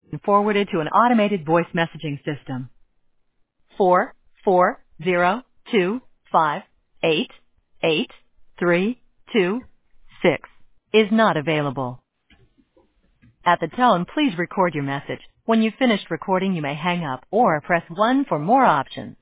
forwarded to an automated voice messaging system. 44025888326 is not available. At the tone, please record your message. When you've finished recording, you may hang up or press 1 for more options.